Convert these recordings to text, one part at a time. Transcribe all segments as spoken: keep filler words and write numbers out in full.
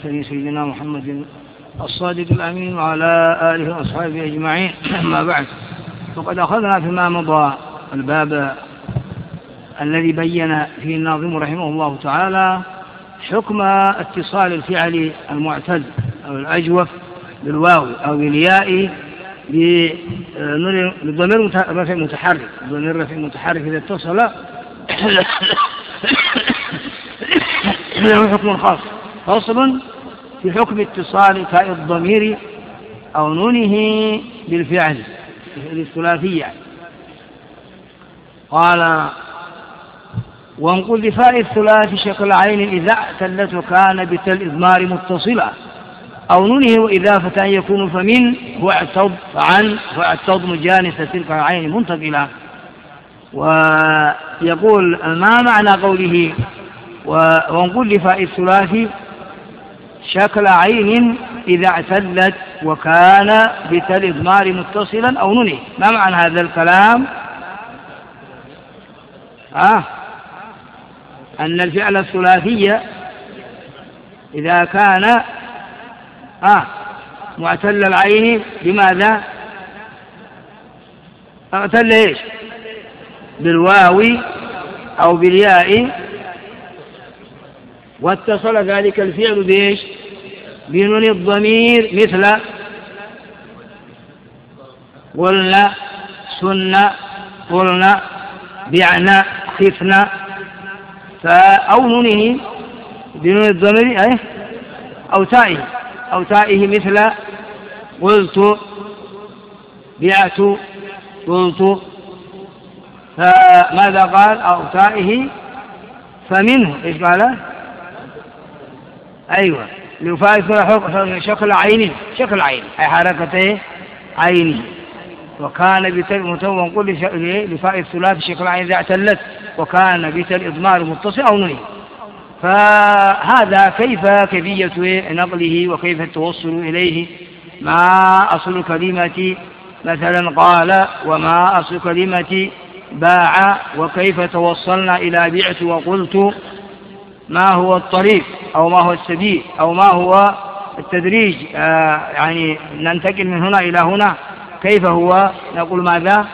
المرسلين سيدنا محمد الصادق الأمين وعلى آله وأصحابه أجمعين. أما بعد، فقد أخذنا فيما مضى الباب الذي بين فيه الناظم رحمه الله تعالى حكم اتصال الفعل المعتل أو الأجوف بالواو أو بالياء بضمير رفع متحرك. ضمير رفع متحرك إذا اتصل له حكم خاص. فصل في حكم اتصال تاء الضمير أو نونه بالفعل الثلاثية. قال: وانقل لفاء الثلاث شكل عين إذا اعتلت وكان بتل إضمار متصلة أو نونه وإضافة يكون فمن واعتض فعن واعتض مجانسة تلك العين منتقلة. ويقول: ما معنى قوله وانقل لفاء الثلاث شكل عين إذا اعتلت وكان بتل إضمار متصلا أو نونه؟ ما معنى هذا الكلام؟ آه أن الفعل الثلاثي إذا كان آه معتل العين بماذا؟ اعتل إيش؟ بالواو أو بالياء، واتصل ذلك الفعل بإيش؟ بنون الضمير، مثل قلنا سنة قلنا بعنا خفنا. أو نونه بنون الضمير أي أو تائه أو تائه مثل قلت بعت قلت. فماذا قال؟ أو تائه فمنه إيش قال؟ أيوة لفاء شكل عينه شكل عين أي حركته عينه. وكان بتل متون قل لفاء الثلاث شكل عين إذا اعتلت وكان بتل إضمار متصل أو نونه. فهذا كيف كيفية نقله وكيف التوصل إليه؟ ما أصل كلمة مثلا قال، وما أصل كلمة باع، وكيف توصلنا إلى بعت وقلت؟ ما هو الطريق أو ما هو السبيل أو ما هو التدريج؟ آه يعني ننتقل من هنا إلى هنا كيف هو؟ نقول ماذا؟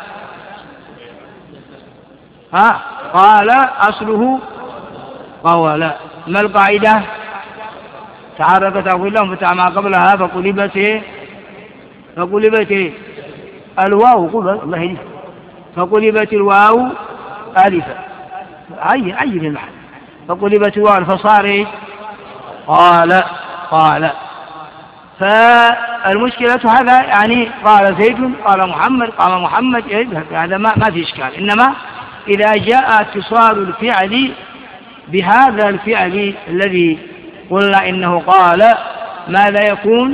ها قال أصله قول. ما القاعدة؟ تحركت أقول لهم فتح ما قبلها فقلبت فقلبت الواو قل الله يهديك فقلبت الواو ألفا عين عين المعنى فقلبت الواو فصار قال قال. فالمشكلة هذا يعني قال زيد قال محمد قام محمد هذا ما ما في إشكال. إنما إذا جاء اتصال الفعل بهذا الفعل الذي قلنا إنه قال، ماذا يكون؟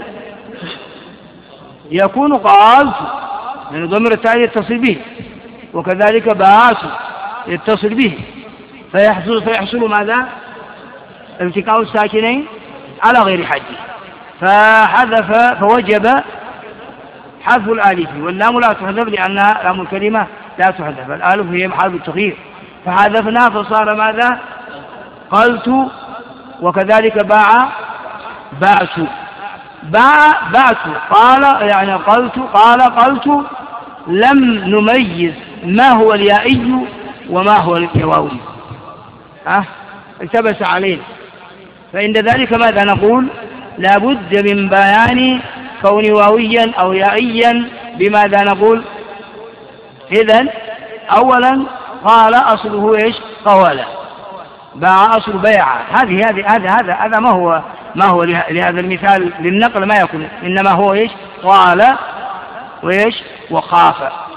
يكون قال يعني ضمير التالي يتصل به، وكذلك باعت يتصل به، فيحصل فيحصل ماذا؟ التقاء الساكنين على غير حد. فحذف فوجب حذف الآلف، واللام لا تحذف لأنها لام الكلمة لا تحذف، الآلف هي محل التغيير، فحذفنا فصار ماذا؟ قلت. وكذلك باع باعت باع باعت قال يعني قلت قال قلت. لم نميز ما هو اليائي وما هو الواوي، ها التبس عليه. فعند ذلك ماذا نقول؟ لا بد من بيان كون واويا أو يائيا. بماذا نقول؟ إذن أولا قال أصله إيش؟ قولا. باع أصل بيع. هذه هذه هذا هذا هذا ما هو ما هو لهذا المثال للنقل ما يكون، إنما هو إيش؟ قال وإيش؟ وخاف.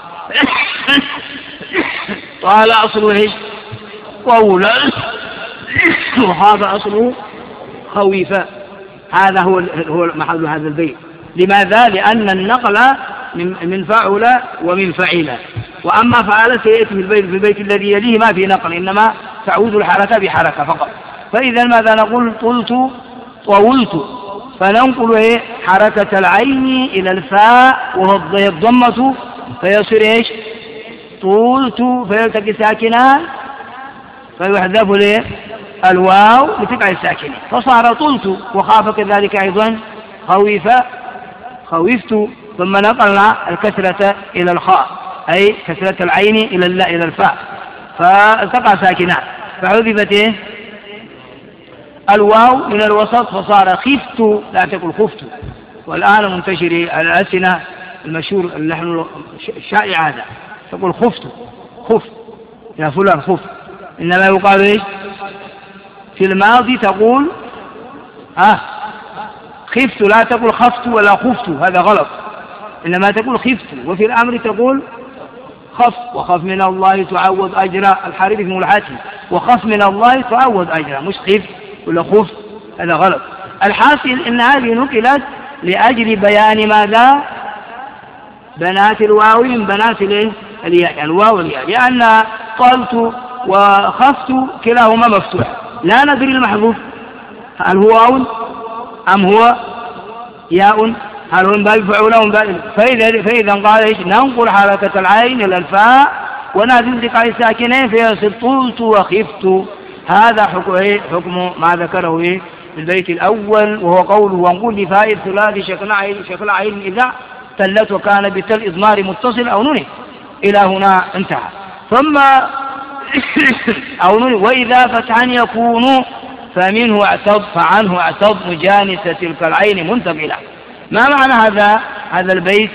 قال أصله إيش؟ قولا وخاف أصله خويفا. هذا هو هو محل هذا البيت. لماذا؟ لأن النقل من فعل ومن فعل، وأما فعل سيأتي في البيت في البيت الذي يليه ما في نقل، إنما تعود الحركة بحركة فقط. فإذا ماذا نقول؟ طلت طولت، فننقل إيه؟ حركة العين إلى الفاء وهو الضمة فيصير إيش؟ طولت، فيلتقي ساكنان فيحذف ليه الواو لتقع الساكنة فصار طلت، وخاف كذلك أيضا خوف خوفت، ثم نقلنا الكسرة إلى الخاء أي كسرة العين إلى إلى الفاء فالتقى ساكنات فعذبت إيه؟ الواو من الوسط فصار خفت لا تقل خفت. والآن منتشر الألسنة المشهور اللحن الشائع هذا تقول خفت خفت يا فلان خفت، إنما يقال إيش في الماضي تقول آه خفت لا تقول خفت ولا خفت، هذا غلط، إنما تقول خفت. وفي الأمر تقول خف، وخف من الله تعوض أجرا، الحارث بن الحاتم وخف من الله تعوض أجرا مش خفت ولا خفت، هذا غلط. الحاصل إن هذه نقلت لأجل بيان ماذا بنات الواو من بنات الياء، الواو والياء، لأن قلت وخفت كلاهما مفتوح لا ندري المحذوف هل هو واو أم هو ياء، هل هو من باب فعول أو من باب، فإذا, فإذا قال إيش ننقل حركة العين إلى الفاء ونازل دقاء الساكنين فيصير طلت وخفت. هذا حكم, حكم ما ذكره في البيت الأول، وهو قوله وانقل لفاء الثلاثي شكل عين شكل عين إذا تلت وكان بتل إضمار متصل أو نون، إلى هنا انتهى. ثم أو نون وإذا فتحا يكون فمنه اعتض فعنه اعتض مجانسة تلك العين منتقلة. ما معنى هذا هذا البيت؟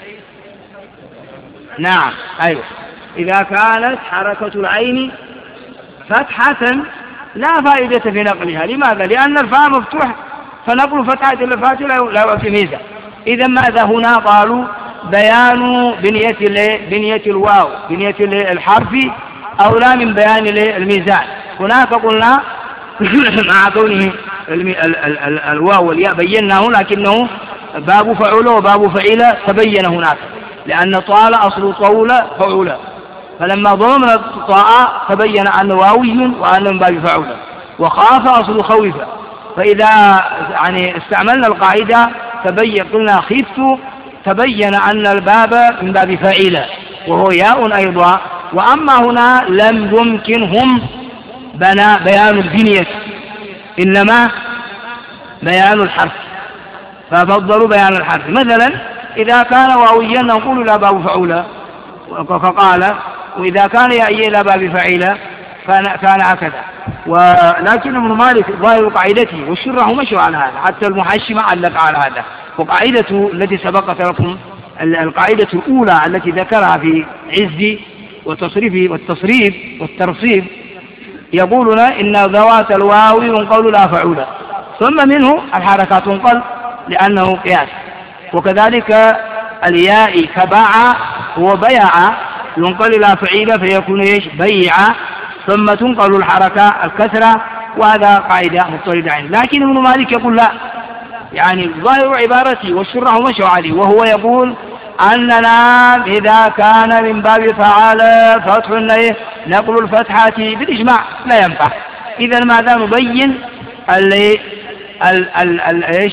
نعم أيوه، إذا كانت حركة العين فتحة لا فائدة في نقلها. لماذا؟ لأن الفاء مفتوح فنقل فتحة الفاء لا يؤتي ميزة. إذا ماذا هنا؟ قالوا بيان بنية بنية الواو بنية الحرف أولى من بيان الميزان. هناك قلنا مع كونه الواو والياء بيناه، لكنه باب فعول وباب فعيل تبين هناك، لأن طال أصل طول فعول، فلما ضمن الطاء تبين أنه واوي وأنه من باب فعول، وخاف أصل خوف، فإذا يعني استعملنا القاعدة تبين قلنا خفت تبين أن الباب من باب فعيل وهو ياء أيضا. وأما هنا لم يمكنهم بنا بيان البنية إنما بيان الحرف، ففضلوا بيان الحرف. مثلا إذا كان واويا نقول لا باب فعولة فقال، وإذا كان يأيي لا باب فعيلة كان هكذا. ولكن ابن مالك ظاهر قاعدته والشرح مشوا على هذا، حتى المحشي علق على هذا. وقاعدته التي سبقت لكم القاعدة الأولى التي ذكرها في عز وتصريف والتصريف والترصيف يقولون إن ذوات الواو ينقل لا فعولة، ثم منه الحركات تنقل لأنه قياس. وكذلك الياء كباع وبيع ينقل لا فعيلة فيكون ايش بيع، ثم تنقل الحركة الكسرة، وهذا قاعدة مضطردة عنه. لكن ابن مالك يقول لا، يعني ظاهر عبارتي والشرح مشوا عليه، وهو يقول أننا إذا كان من باب فعال فتح نقل الفتحة بالإجماع لا ينفع. إذا ماذا نبين ال ال ال إيش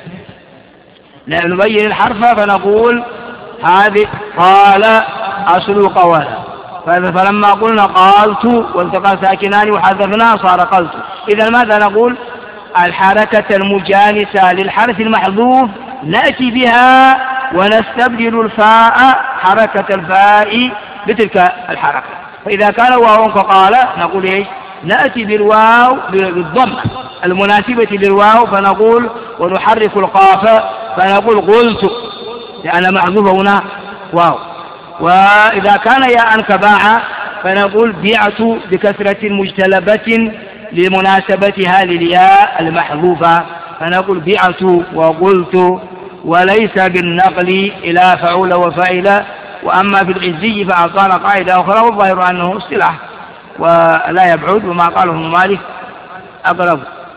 نبين الحرف فنقول هذه قال أصل قولا، فلما قلنا قالت والتقى ساكنان وحذفنا صار قلت. إذا ماذا نقول؟ الحركة المجانسة للحرف المحذوف نأتي بها ونستبدل الفاء حركة الفاء بتلك الحركة. فإذا كان واو فقال نقول إيش نأتي بالواو بالضمة المناسبة للواو فنقول ونحرك القاف فنقول قلت لأن محذوف هنا واو. وإذا كان ياء كباع فنقول بيعت بكسرة مجتلبة لمناسبتها للياء المحذوفة فنقول بيعت وقلت، وليس بالنقل إلى فعول وفعل. وأما في العزي فأعطانا قاعدة أخرى والظاهر أنه اصطلاح ولا يبعد، وما قاله ابن مالك أقرب.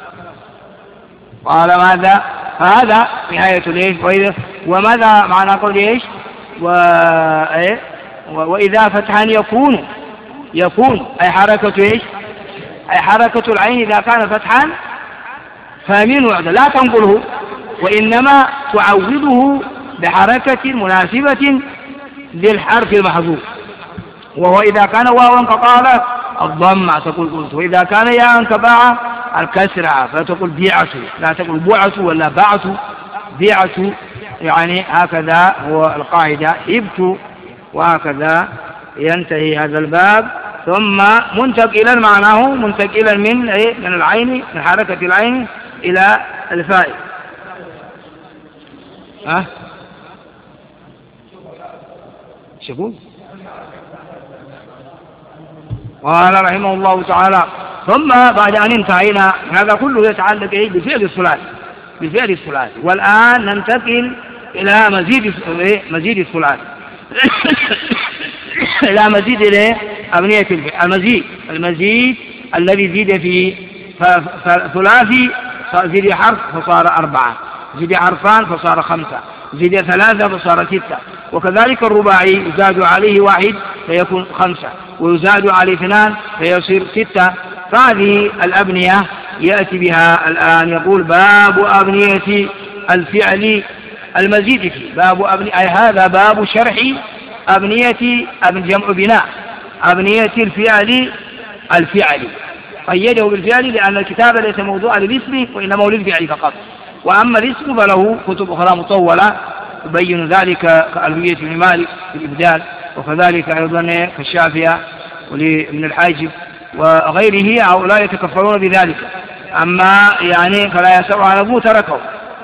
قال ماذا؟ فهذا نهاية ليش وماذا معنى قول ايش و... إيه؟ وإذا فتحا يكون يكون أي حركة ايش أي حركة العين إذا كان فتحا فمن وعد لا تنقله وإنما تعوضه بحركة مناسبة للحرف المحذوف، وهو إذا كان واوا فقال الضمة تقول قلت، وإذا كان ياء كباعة الكسرة فتقول بيعة، لا تقول بوعة ولا باعة، بيعة. يعني هكذا هو القاعدة ابت، وهكذا ينتهي هذا الباب. ثم منتقلا معناه منتقلا من ايه؟ من العين، من حركة العين إلى الفاء. ها شوفوا قال رحمه الله تعالى: ثم بعد أن انتهينا هذا كله يتعلق إيه؟ بفعل الثلاثي، بفعل الثلاثي. والآن ننتقل إلى مزيد مزيد الثلاثي إلى مزيد إليه أبنية المزيد، المزيد الذي زيد في ثلاثي، زيد حرف فصار أربعة، زيد حرفان فصار خمسة، زيد ثلاثة فصار ستة. وكذلك الرباعي يزاد عليه واحد فيكون خمسة، ويزاد عليه اثنان فيصير ستة. فهذه الأبنية يأتي بها الآن. يقول: باب أبنية الفعل المزيد فيه. باب أبنية، أي هذا باب شرح أبنية، أبن جمع بناء، أبنية الفعل الفعل. قيده بالفعل لأن الكتاب ليس موضوعا للاسم وإنما هو للفعل فقط، وأما الاسم فله كتب أخرى مطولة تبين ذلك كألفية ابن مالك في الإبدال، وكذلك أيضا كالشافية ولابن الحاجب وغيره. هؤلاء يتكفرون بذلك، أما يعني فلا يسأل عن أبوه تركه.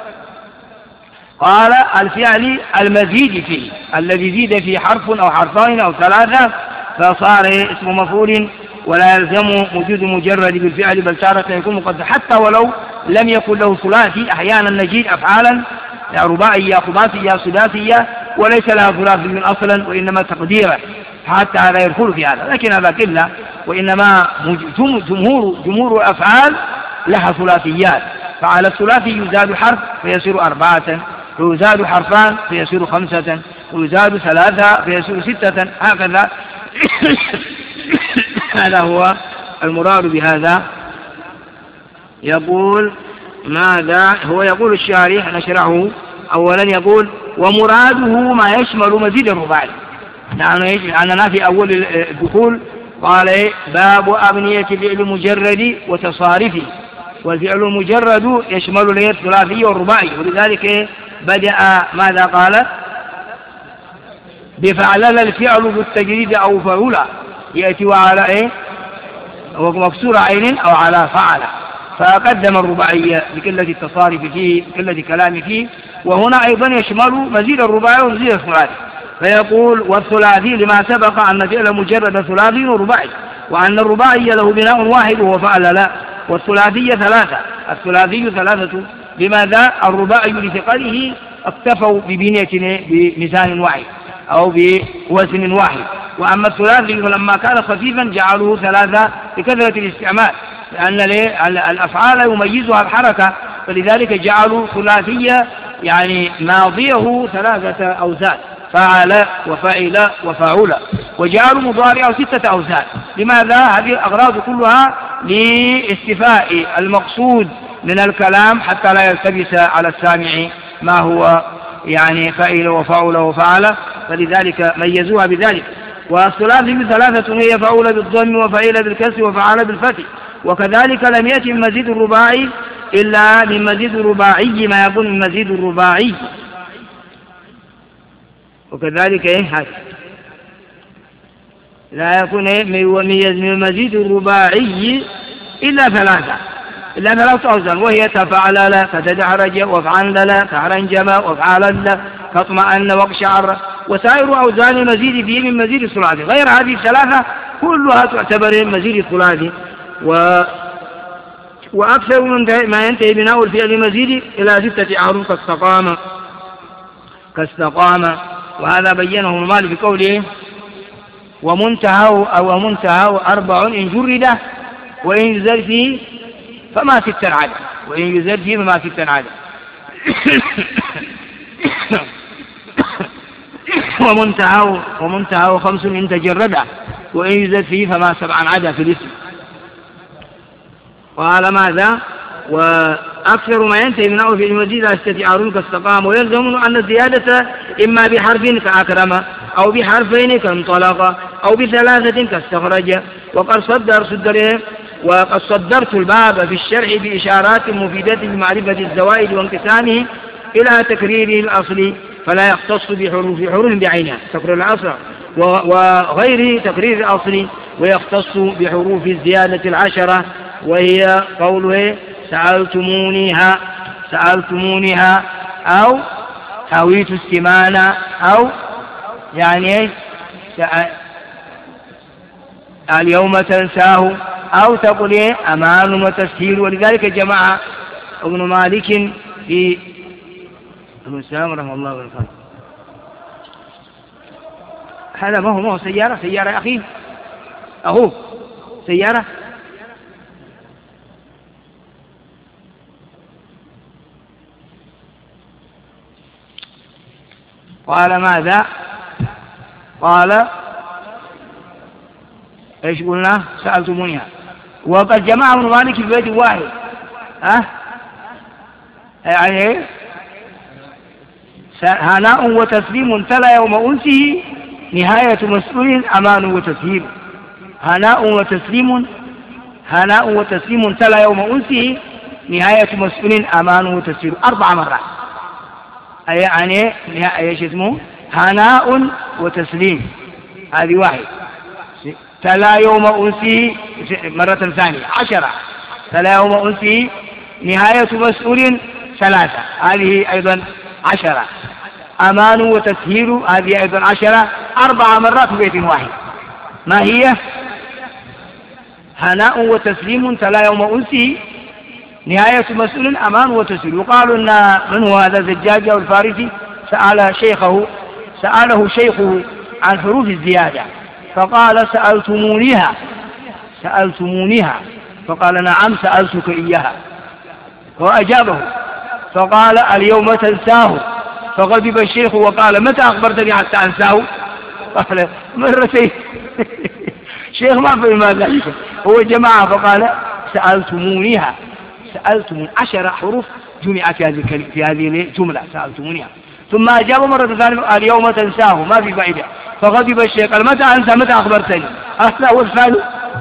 قال: الفعل المزيد فيه، الذي زيد فيه حرف أو حرفين أو ثلاثة فصار اسم مفعول، ولا يلزم وجود مجرد بالفعل، بل تارة يكون مقدر حتى ولو لم يكن له ثلاثي. أحيانا نجد أفعالا رباعية خماسية سداسية وليس لها ثلاثي من أصلا، وإنما تقديره، حتى هذا يدخل في هذا، لكن هذا قلة. وإنما جمهور جمهور الأفعال لها ثلاثيات. فعلى الثلاثي يزاد حرف فيصير أربعة، ويزاد حرفان فيصير خمسة، ويزاد ثلاثة فيصير ستة، هكذا. هذا هو المراد بهذا. يقول ماذا هو؟ يقول الشارح نشرحه. أولا يقول: ومراده ما يشمل مزيد الرباعي. لأننا في أول الدخول قال: باب أبنية فعل مجرد وتصارفه، والفعل المجرد يشمل الثلاثي والرباعي، ولذلك بدأ ماذا قال؟ بفعلل الفعل بالتجريد أو فعولا، يأتي على إيه؟ ومكسور عين أو على فعل، فقدم الرباعية لقلة التصارف فيه، لقلة كلام فيه. وهنا أيضا يشمل مزيد الرباعي ومزيد الثلاثي. فيقول: والثلاثي لما سبق أن فعل مجرد ثلاثي ورباعي، وأن الرباعي له بناء واحد وهو فعلل، والثلاثي ثلاثة. الثلاثي ثلاثة لماذا؟ الرباعي لثقله اكتفوا ببنية بميزان واحد أو بوزن واحد، وأما الثلاثي لما كان خفيفا جعلوه ثلاثة لكثرة الاستعمال، لأن الأفعال يميزها الحركة، فلذلك جعلوا ثلاثية يعني ماضيه ثلاثة أوزان، فعل وفعل وفعل، وجعلوا مضارعه ستة أوزان. لماذا؟ هذه الأغراض كلها لاستفاء المقصود من الكلام حتى لا يلتبس على السامع ما هو يعني فعل وفعل وفعل، فلذلك ميزوها بذلك. والثلاثي ثلاثة هي فعل بالضم وفعل بالكسر وفعل بالفتح. وكذلك لم يأتي من مزيد الرباعي إلا من مزيد الرباعي ما يكون من مزيد الرباعي. وكذلك إيه هذا لا يكون إيه من مزيد الرباعي إلا ثلاثة، إلا ثلاثة أوزان، وهي تفعلل فتدحرج وافعلل كحرنجم وافعلل كاطمأن واقشعر، وسائر أوزان المزيد فيه من مزيد الثلاثي. غير هذه الثلاثة كلها تعتبر مزيد الثلاثي. و وأكثر من ما ينتهي بناء الفعل المزيد إلى ستة أحرف كاستقام كاستقام وهذا بينه المال بقوله: ومنتهى أو منتهى أربع إن جرد وإن يزل فيه فما ست عدد، وإن يزل فيه فما ست عدد. ومنتهى ومنتهى خمس إن تجرد وإن يزل فيه فما سبع عدد في الاسم. وقال ماذا؟ وأكثر ما ينتهي من أول في المزيد استتعار كاستقام، ويلزم أن الزيادة إما بحرف كأكرم، أو بحرفين كانطلق، أو بثلاثة كاستخرج، وقد صدر صدر وقد صدرت الباب في الشرح بإشارات مفيدة لمعرفة الزوائد وانقسامه إلى تكريره الأصلي فلا يختص بحروف حروف بعينها تكرير الأصل وغير تكرير الأصلي، ويختص بحروف الزيادة العشرة وهي قوله سألتمونيها سألتمونيها أو هويت استمانا أو يعني اليوم تنساه أو تقول أمان وتسهيل. ولذلك جمع ابن مالك في ابن السلام رحمه الله وبركاته. هذا ما هو ما هو سيارة سيارة يا أخي أهو سيارة قال ماذا؟ قال ايش قلنا؟ سألتمونيها. وقد جمع ابن مالك في بيت واحد ها يعني هناء وتسليم تلا يوم أنسه نهاية مسؤول أمان وتسهيل. هناء وتسليم هناء وتسليم تلا يوم أنسه نهاية مسؤول أمان وتسهيل أربع مرات. أي يعني ايش اسمه؟ هناء وتسليم هذه واحد تلا يوم أنسه مرة ثانية عشرة تلا يوم أنسه نهاية مسؤول ثلاثة هذه أيضا عشرة أمان وتسهيل هذه أيضا عشرة أربع مرات في بيت واحد. ما هي؟ هناء وتسليم تلا يوم أنسه نهاية مسؤول أمان وتسهيل. وقالوا أن من هو هذا الزجاج أو الفارسي سأل شيخه سأله شيخه عن حروف الزيادة فقال سألتمونيها سألتمونيها فقال نعم سألتك إياها وأجابه فقال اليوم تنساه فغضب الشيخ وقال متى أخبرتني حتى أنساه؟ قال مرتين. شيخ ما فهم ذلك هو جماعة فقال سألتمونيها سألتمون عشر حروف جمعت في هذه في هذه الجملة سألتمونيها ثم أجاب مرة ثانية اليوم تنساه ما في فائدة فغضب الشيخ قال متى أنسى متى أخبرتني؟ أهلا والثاني.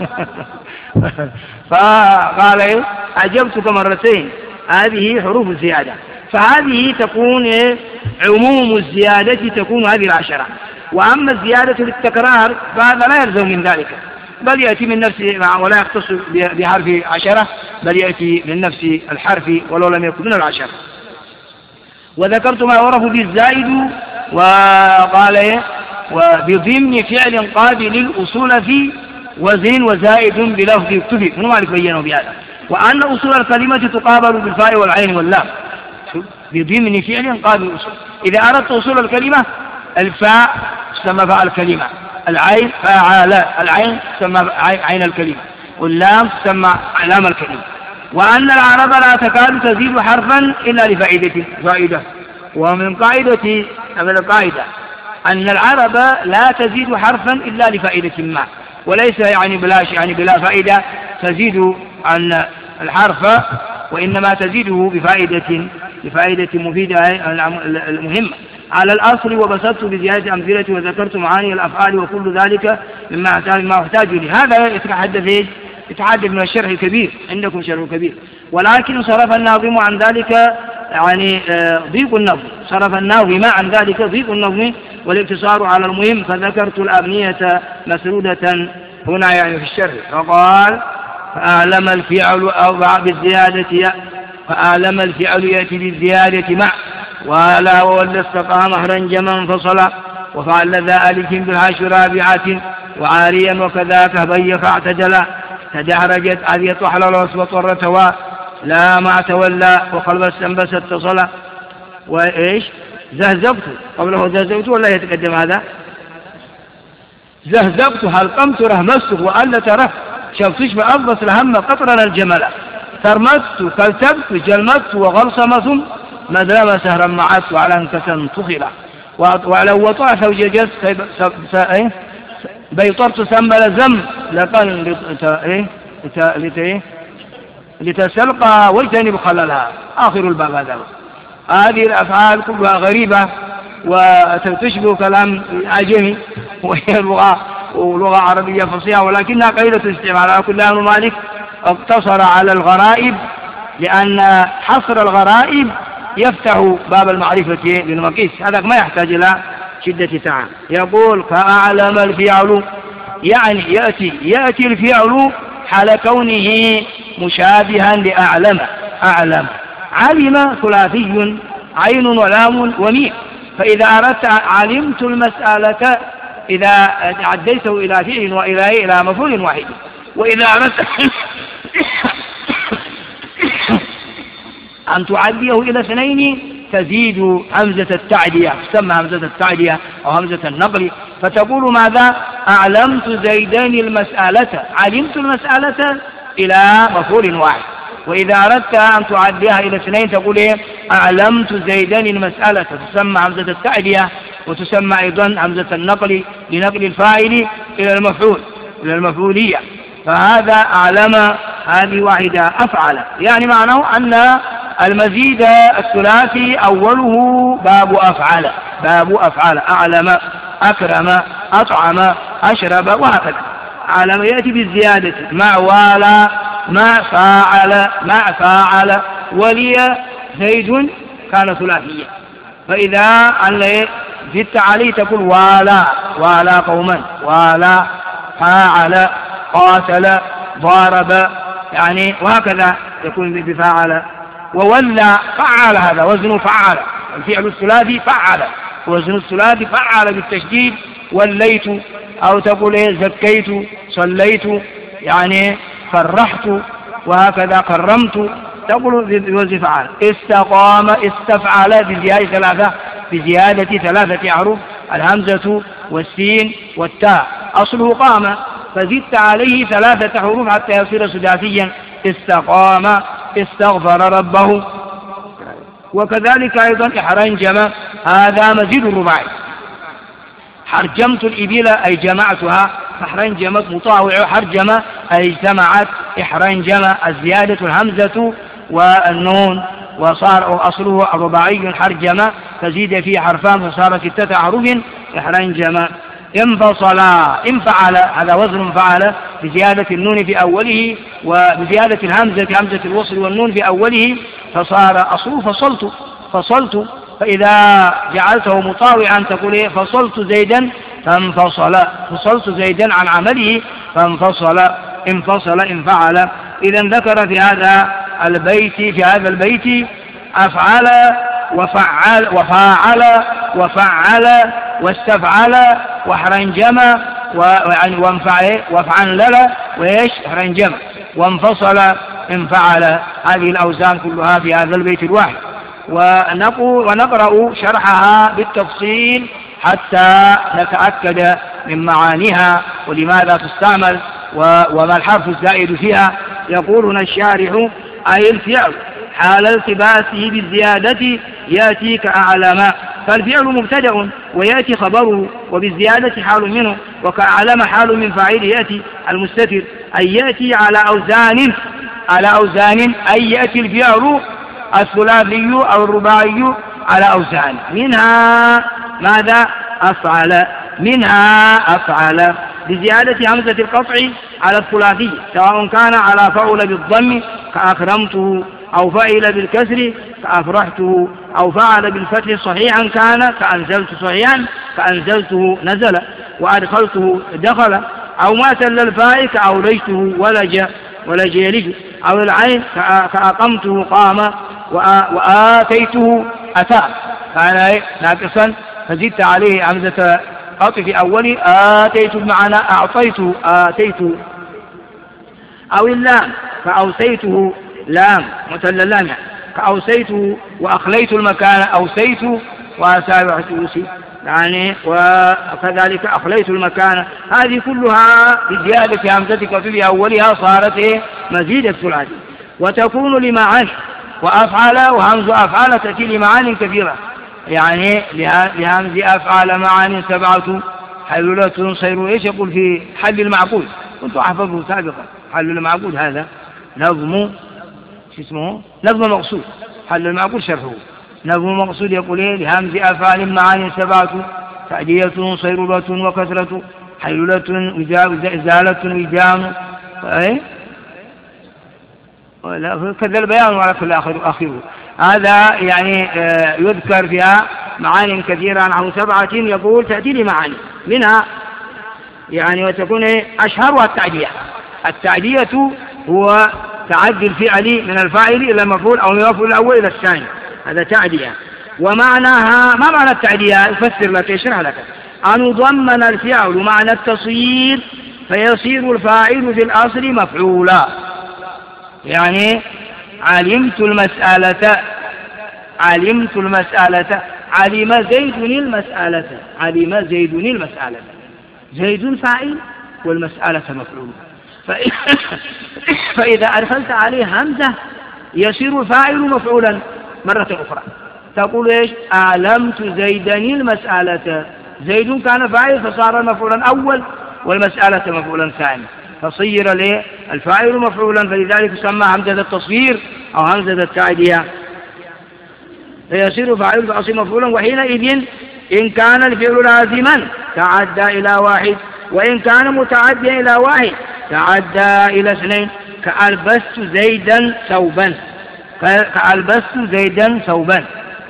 فقال إيه أجبتك مرتين هذه حروف الزيادة. فهذه تكون عموم الزيادة تكون هذه العشرة. وأما الزيادة للتكرار فهذا لا يلزم من ذلك بل يأتي من نفس ولا يختص بحرف عشرة بل يأتي من نفس الحرف ولو لم يكن من العشرة. وذكرت ما ورث به الزائد وقال إيه وبضمن فعل قابل للأصول في وزن وزائد بلفظ اكتفي من مالك بينه بهذا. وأن أصول الكلمة تقابل بالفاء والعين واللام بضمن فعل قابل للأصول. إذا أردت أصول الكلمة الفاء تسمى فاء الكلمة العين فاعل العين تسمى عين الكلمة واللام تسمى لام الكلمة. وأن العرب لا تكاد تزيد حرفا إلا لفائدة فائدة. ومن قاعدة من القاعدة أن العرب لا تزيد حرفا إلا لفائدة ما وليس يعني بلا يعني بلا فائدة تزيد عن الحرف وإنما تزيده بفائدة بفائدة مفيدة المهمة على الأصل. وبسطت بزيادة أمثلة وذكرت معاني الأفعال وكل ذلك مما أحتاج ما أحتاج له. هذا يتحدث يتحدث من الشرح الكبير عندكم شرح كبير. ولكن صرف الناظم عن ذلك يعني ضيق النظم صرف الناظم عن ذلك ضيق النظم والاقتصار على المهم فذكرت الأبنية مسرودة هنا يعني في الشرح. فقال فأعلم الفعل أو بالزيادة فأعلم الفعل يأتي بالزيادة مع ولا وولى استقى مهرا جما فصلا وفعل ذا ألف بالعشر رابعة وعاريا وكذاك بي فاعتجلا تدحرجت أذية وحلل وصبت ورتوا لا ما تولى وقلب السنبس اتصلا. وإيش زهزبت قبله زهزبت ولا يتقدم هذا زهزبت هلقمت رهمست وألا تره شفتش بأضبط الهم قطرنا الجمل ترمت كالتبت جلمت وغلصمت مدرم سهرا معت وعلى انكسا تخلا ولو وطعت وججت بيطرت سنبل زم لقل لتسلقى واجتنب خللها آخر الباب هذا. هذه الأفعال كلها غريبة وتشبه كلام عجمي وهي اللغة ولغة عربية فصيحة ولكنها قليلة استعمال. على كل حال مالك اقتصر على الغرائب لأن حصر الغرائب يفتح باب المعرفة للمقيس، هذا ما يحتاج إلى شدة تعب. يقول كأعلم الفعل، يعني يأتي يأتي الفعل حال كونه مشابها لأعلم. أعلم علم ثلاثي عين ولام وميم، فإذا أردت علمت المسألة إذا عديته إلى فعل وإلى إلى مفعول واحد، وإذا أردت أن تعديه إلى اثنين تزيد همزة التعدية، تسمى همزة التعدية أو همزة النقل، فتقول ماذا؟ أعلمت زيدان المسألة، علمت المسألة إلى مفعول واحد. وإذا أردت أن تعديها إلى اثنين تقول إيه؟ أعلمت زيدان المسألة، تسمى همزة التعدية وتسمى أيضا همزة النقل لنقل الفاعل إلى المفعول إلى المفعولية. فهذا أعلم هذه واحدة. أفعل يعني معناه أن المزيد الثلاثي أوله باب أفعل، باب أفعل، أعلم، أكرم، أطعم، أشرب، وهكذا. علم يأتي بالزيادة مع والى، مع فاعل، مع فاعل، ولي زيد كان ثلاثيا. فإذا زدت عليه تقول والى، والى قوما، والى، فاعل، قاتل، ضارب، يعني وهكذا يكون بفاعل. وولى فعل، هذا وزن فعل، الفعل الثلاثي فعل، وزن الثلاثي فعل بالتشديد. وليت أو تقول زكيت، صليت، يعني فرحت، وهكذا كرمت تقول بوزن فعل. استقام، استفعل بزيادة ثلاثة بزيادة ثلاثة أحرف، الهمزة والسين والتاء، أصله قام فزدت عليه ثلاثة حروف حتى يصير سداسيا. استقام، استغفر ربه. وكذلك أيضا احرنجم، هذا مزيد الرباعي. حرجمت الإبل أي جمعتها، فاحرنجمت مطاوع، حرجم أي اجتمعت، احرنجم الزيادة الهمزة والنون، وصار أصله رباعي حرجم فزيد فيه حرفان فصار ستة أحرف احرنجم. انفصلا، انفعل، هذا وزن فعل بزيادة النون في أوله وبزيادة الهمزة همزة الوصل والنون في أوله فصار أصله فصلت، فصلت. فإذا جعلته مطاوعا تقول إيه؟ فصلت زيدا فانفصل، فصلت زيدا عن عمله فانفصل، انفصل، انفعل. إذا ذكر في هذا البيت في هذا البيت أفعل وفعل وفاعل وفعل واستفعل واحرنجم وانفعل وافعنلل وإيش احرنجم وانفصل انفعل. هذه الأوزان كلها في هذا البيت الواحد. ونقول ونقرأ شرحها بالتفصيل حتى نتأكد من معانيها ولماذا تستعمل وما الحرف الزائد فيها. يقولنا الشارح أي الفعل حال التباسه بالزيادة يأتي كأعلم، فالفعل مبتدأ ويأتي خبره وبالزيادة حال منه، وكأعلم حال من فاعل يأتي المستتر، أي يأتي على أوزان على أوزان أي يأتي الفعل الثلاثي أو الرباعي على أوزان، منها ماذا؟ أفعل، منها أفعل بزيادة همزة القطع على الثلاثي سواء كان على فعل بالضم كأكرمته، أو فعل بالكسر كأفرحته، أو فعل بالفتح صحيحا كان كأنزلت صحيحا كأنزلته نزل، وأدخلته دخل، أو مات للفاء كأوليته ولج ولج يلج، أو العين كأقمته قام وآتيته أتى، كان ناقصا فزدت عليه همزة قطع في أوله آتيت بمعنى أعطيته آتيته، أو اللام فأوسيته لام مثل اللام كأوسيته، وأخليت المكان أوسيت وأسابع سيوسي يعني، وكذلك أخليت المكان. هذه كلها بزيادة همزة في أولها صارت مزيد الثلاثي، وتكون لمعان وأفعل وهمز أفعل تأتي لمعان كثيرة، يعني لهمز أفعل معان سبعة حلولة صير. إيش يقول في حل المعقول؟ كنت أحفظه سابقا. حل المعقول هذا نظم شو اسمه؟ نظم مقصود. حل المعقول شرحه نظم مقصود. يقول إيه؟ لهمز أفعال معان سبعة تعدية صيرورة وكثرة حيلولة إزالة وجام كذا البيان وعلى كل آخره. هذا يعني يذكر فيها معاني كثيرة عنه سبعة يقول تأتي لي معاني منها يعني وتكون أشهرها التعدية. التعدية هو تعدي الفعل من الفاعل إلى المفعول أو من المفعول الأول إلى الثاني، هذا تعدية. ومعناها ما معنى التعدية؟ يفسر لك يشرح لك أن يضمن الفعل معنى التصوير فيصير الفاعل في الأصل مفعولا. يعني علمت المسألة علمت المسألة علم زيد المسألة علم زيد المسألة زيد فاعل والمسألة مفعول. فإذا أدخلت عليه همزة يصير الفاعل مفعولا مرة أخرى. تقول إيش؟ أعلمت زيدا المسألة، زيد كان فاعل فصار مفعولا أول والمسألة مفعولا ثاني، فصير له الفاعل مفعولا، فلذلك يسمى همزة التصوير أو همزة التعدية، فيصير فاعل فأصل مفعولا. وحينئذ إن كان الفعل لازما تعدى إلى واحد، وإن كان متعديا إلى واحد تعدى إلى اثنين، كألبست زيدا ثوبا كألبست زيدا ثوبا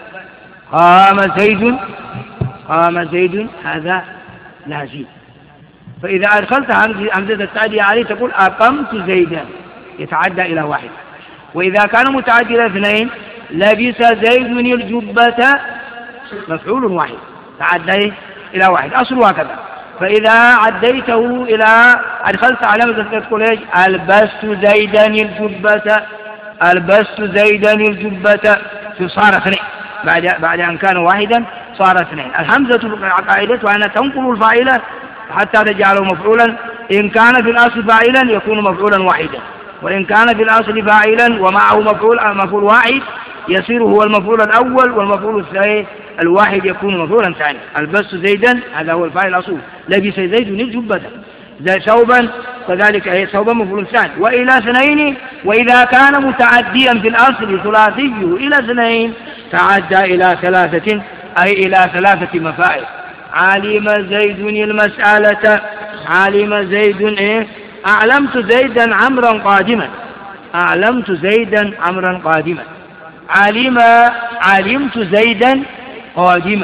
قام زيد قام زيد هذا لازم. فإذا أدخلت همزة التعدية عليه تقول أقمت زيدا يتعدى إلى واحد. وإذا كان متعدي إلى اثنين لبس زيد الجبة مفعول واحد تعدى إلى واحد أصله هكذا. فإذا عديته إلى أدخلت على همزة تقول إيش؟ ألبست زيدا الجبة ألبست زيدا الجبة صار اثنين بعد بعد أن كان واحدا صار اثنين. الهمزة قاعدتها أنها تنقل الفاعل حتى تجعله مفعولا. إن كان في الأصل فاعلا يكون مفعولا واحدا، وإن كان في الأصل فاعلا ومعه مفعول مفعول واحد يصير هو المفعول الأول، والمفعول الثاني الواحد يكون مفعولا ثاني. البس زيدا هذا هو الفاعل الأصول، لبس زيد الجبة زي ثوبا كذلك هي ثوبا مفعول ثاني. وإلى اثنين، وإذا كان متعديا في الأصل ثلاثي إلى اثنين تعدى إلى ثلاثة أي إلى ثلاثة مفاعل. علم زيد المسألة علم زيد إيه؟ أعلمت زيدا عمرا قادما أعلمت زيدا عمرا قادما علم علمت زيدا قادما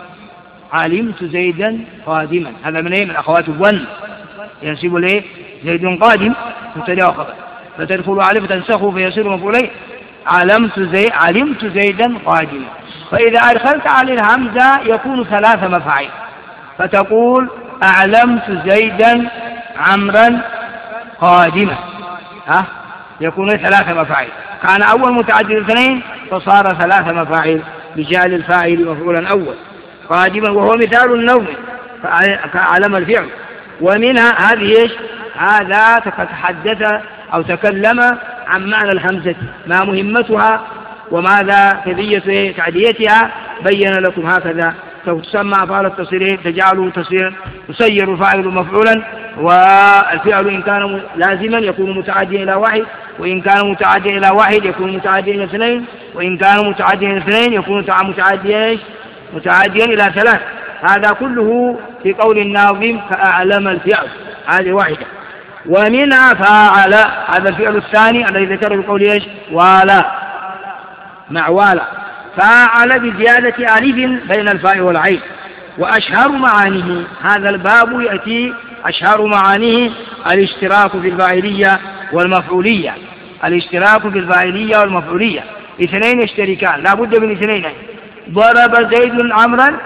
علمت زيدا قادما. هذا من ايه؟ من اخوات الظن ينسب له زيد قادم مبتدا وخبر، فتدخل عليه فتنسخه فيصير مفعولين. علمت زي علمت زيدا قادما. فاذا ادخلت عليه الهمزه يكون ثلاث مفاعيل، فتقول اعلمت زيدا عمرا قادما ها يكون ثلاث مفاعيل. كان اول متعدد اثنين فصار ثلاث مفاعيل بجعل الفاعل مفعولا اول قادما، وهو مثال النوم كعلم الفعل. ومنها هذه ايش؟ هذا تتحدث او تكلم عن معنى الهمزه، ما مهمتها وماذا كيفيه تعديتها، بين لكم هكذا. تسمى افعال التصريف تجعله تصريف يصير الفاعل مفعولا، والفعل ان كان لازما يكون متعديا الى واحد، وان كان متعديا الى واحد يكون متعديا الى اثنين، وان كان متعديا الى اثنين يكون متعديا متعديا الى ثلاث. هذا كله في قول الناظم فأعلم الفعل، هذه واحدة. ومنها فاعل، هذا الفعل الثاني الذي ذكره بقول ايش؟ والا مع والا، فاعل بزيادة ألف بين الفاء والعين. وأشهر معانيه هذا الباب يأتي أشهر معانيه الاشتراك في الفاعلية والمفعولية. الاشتراك في الفاعلية والمفعولية اثنين يشتركان، لا بد من اثنين. ضرب زيد عمرا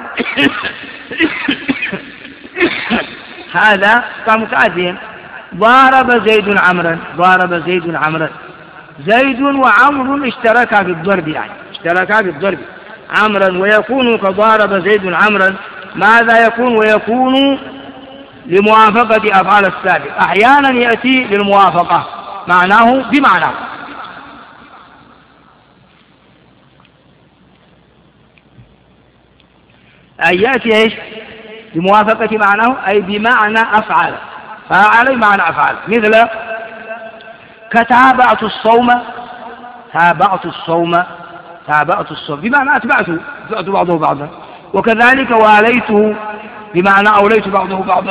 هذا كان متعديا. ضرب زيد عمرا ضرب زيد عمرا زيد وعمر اشتركا في الضرب، يعني اشتركا في الضرب عمرا، ويكون كضارب زيد عمرا. ماذا يكون؟ ويكون لموافقة أفعال السابق، أحيانا يأتي للموافقة معناه بمعناه. أي يأتي إيش؟ بموافقة معناه أي بمعنى أفعال، فعلي معنى أفعال. مثل كتابعت الصوم تابعت الصوم تابعت الصوم بمعنى أتبعته أتبعته بعضه بعضا. وكذلك واليته بمعنى أوليت بعضه بعضا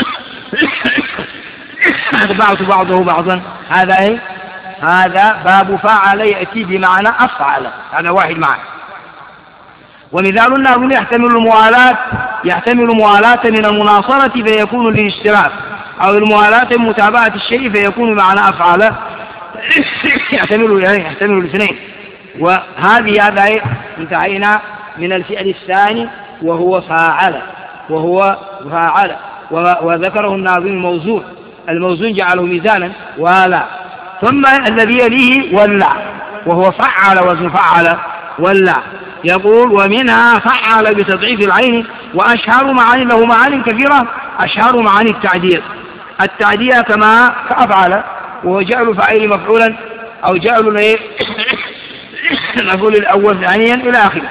أتبعت بعضه بعضا. هذا إيه؟ هذا باب فعل يأتي بمعنى أفعل، هذا واحد معه. ومثال الناظم يحتمل الموالاة يحتمل موالاة من المناصرة فيكون للاشتراك، أو الموالاة من متابعة الشيء فيكون بمعنى أفعل، يحتمل يعني يحتمل الاثنين. وهذه هذا انتهينا من الفعل الثاني وهو فاعل، وهو فاعل وذكره الناظم الموزون، الموزون جعله ميزانا ولا. ثم الذي يليه ولا، وهو فعل وزن فعل ولا. يقول ومنها فعل بتضعيف العين، وأشهر معاني له معاني كثيرة، أشهر معاني التعديل. التعديل كما كأفعل، وهو جعل فاعل مفعولا أو جعل الايه نقول الأول ثانيا إلى آخره.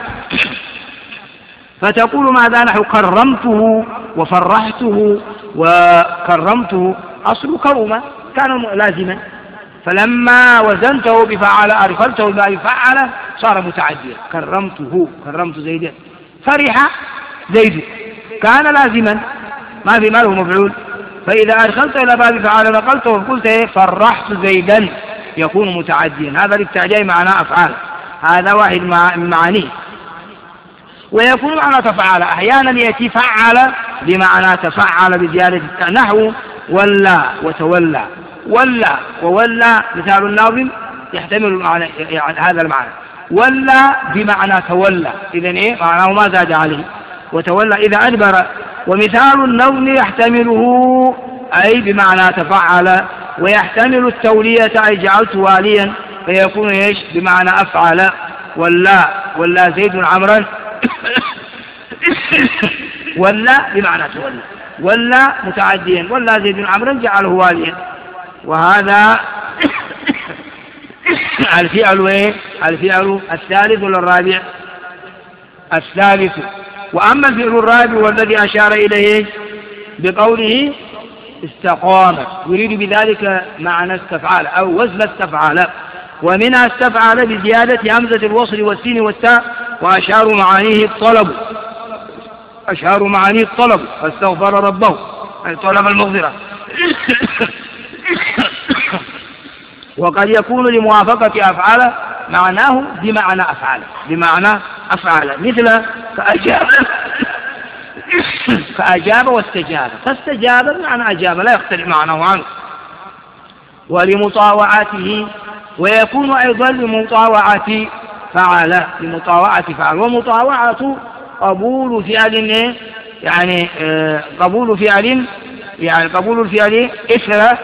فتقول ماذا نحو كرمته وفرحته. وكرمته أصل كرم كان لازما، فلما وزنته بفعل أرسلته بما فعل صار متعديا. كرمته كرمت زيدا. فرح زيد كان لازما ما في ماله مفعول، فإذا أدخلت إلى باب فعل نقلته وقلت إيه فرحت زيدا يكون متعديا. هذا للتعديل معناه أفعال، هذا واحد من معانيه. ويكون معنى تفعل أحيانا يأتي فعل بمعنى تفعل بزيادة نحو ولا وتولى. ولا وولى مثال الناظم يحتمل المعنى يعني هذا المعنى. ولا بمعنى تولى، إذن إيه معناه ما زاد عليه. وتولى إذا أدبر. ومثال النظم يحتمله أي بمعنى تفعل، ويحتمل التولية أي جعلت واليا فيكون إيش بمعنى أفعل. ولا ولا زيد عمرا ولا بمعنى تولى. ولا متعديا ولا زيد عمرا جعله واليا. وهذا الفعل ايه الفعل الثالث ولا الرابع؟ الثالث. واما الفعل الرابع والذي اشار اليه بقوله استقام، يريد بذلك معنى استفعال او وزن استفعال. ومنها استفعال بزيادة همزة الوصل والسين والتاء، واشار معانيه الطلب، اشار معانيه الطلب فاستغفر ربه يعني طلب المغفرة. وقد يكون لموافقة أفعال معناه بمعنى أفعال بمعنى أفعال مثل فأجاب فأجاب واستجاب. فاستجاب بمعنى أجاب لا يختلف معناه عنه. ولمطاوعته، ويكون أيضا لمطاوعة فعل لمطاوعة فعل. ومطاوعة قبول فعل يعني قبول فعل يعني قبول الفعل إثر